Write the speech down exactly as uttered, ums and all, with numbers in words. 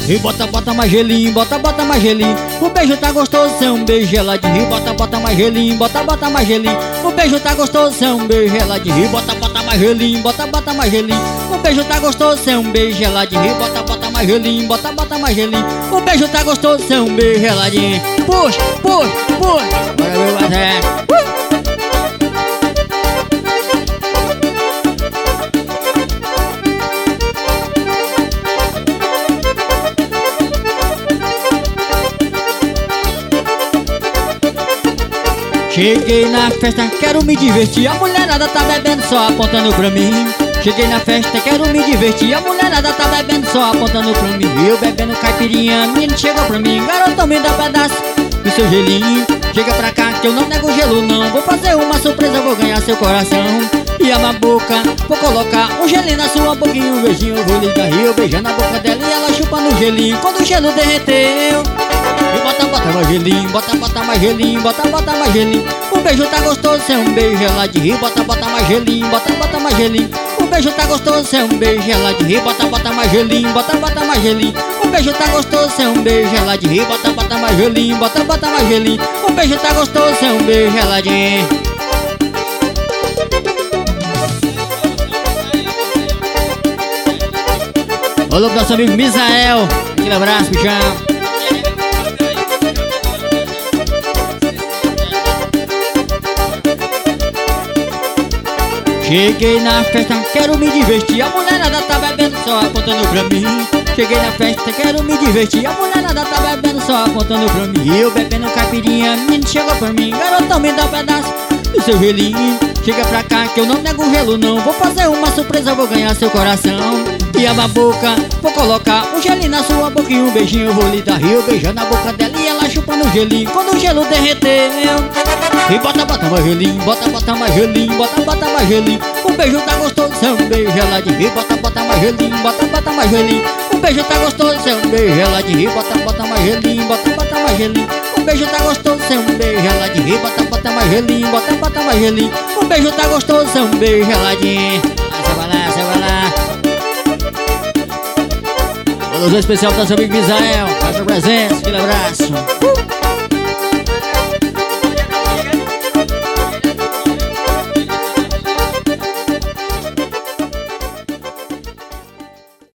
E bota, bota mais gelinho, bota, bota mais gelinho. O beijo tá gostoso, é um beijo geladinho. E bota, bota mais gelinho, bota, bota mais gelinho. O beijo tá gostoso, é um beijo geladinho. E bota, bota mais gelinho, bota, bota mais gelinho. O beijo tá gostoso, é um beijo geladinho. E bota, bota mais gelinho, bota, bota mais gelinho. O beijo tá gostoso, é um beijo geladinho. Puxa, puxa, puxa. Bora ver o Zé. Cheguei na festa, quero me divertir. A mulherada tá bebendo só apontando pra mim. Cheguei na festa, quero me divertir. A mulherada tá bebendo só apontando pra mim. Eu bebendo caipirinha, menino chegou pra mim. Garotão, me dá um pedaço do seu gelinho. Chega pra cá que eu não nego gelo não. Vou fazer uma surpresa, vou ganhar seu coração. E a minha boca, vou colocar um gelinho na sua boquinha. Um beijinho, eu vou ligar e eu beijando a boca dela. E ela chupando o gelinho, quando o gelo derreteu. E bota, bota mais gelinho, bota, bota mais gelinho, bota, bota mais gelinho. O beijo tá gostoso, é um beijo geladinho. Bota, bota mais gelinho, bota, bota mais gelinho. O beijo tá gostoso, é um beijo geladinho. Bota, bota mais gelinho, bota, bota mais gelinho. O beijo tá gostoso, é um beijo geladinho. Bota, bota mais gelinho, bota, bota mais gelinho. O beijo tá gostoso, é um beijo geladinho. Alô pro nosso amigo Misael. Aquele abraço, bichão. Cheguei na festa, quero me divertir. A mulherada tá bebendo só apontando pra mim. Cheguei na festa, quero me divertir. A mulherada tá bebendo só apontando pra mim. Eu bebendo caipirinha, menino chegou pra mim. Garotão, me dá um pedaço do seu gelinho. Chega pra cá que eu não nego gelo não. Vou fazer uma surpresa, vou ganhar seu coração. E a minha boca, vou colocar um gelinho na sua boquinha. Um beijinho, eu vou lhe dar rio, beijando a boca dela. E ela chupando o gelinho, quando o gelo derreteu. E bota, bota mais gelinho, bota, bota mais gelinho, bota, bota mais gelinho. O beijo tá gostoso, é um beijo geladinho. E bota, bota mais gelinho, bota, bota mais gelinho. O beijo tá gostoso, é um beijo geladinho. E bota, bota mais gelinho, bota, bota mais gelinho. O beijo tá gostoso, é um beijo geladinho. E bota, bota mais gelinho, bota, bota mais gelinho. O beijo tá gostoso, é um beijo geladinho. Você vai lá, você vai lá. Alusão especial para seu amigo Misael. Faz a presença, aquele abraço. Uh!